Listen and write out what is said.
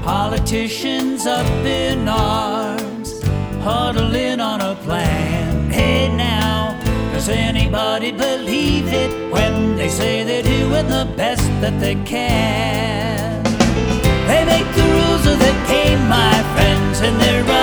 Politicians up in arms, huddling on a plan. Hey now, does anybody believe it when they say they're doing the best that they can? They make the rules of the game, my friends, and they're right.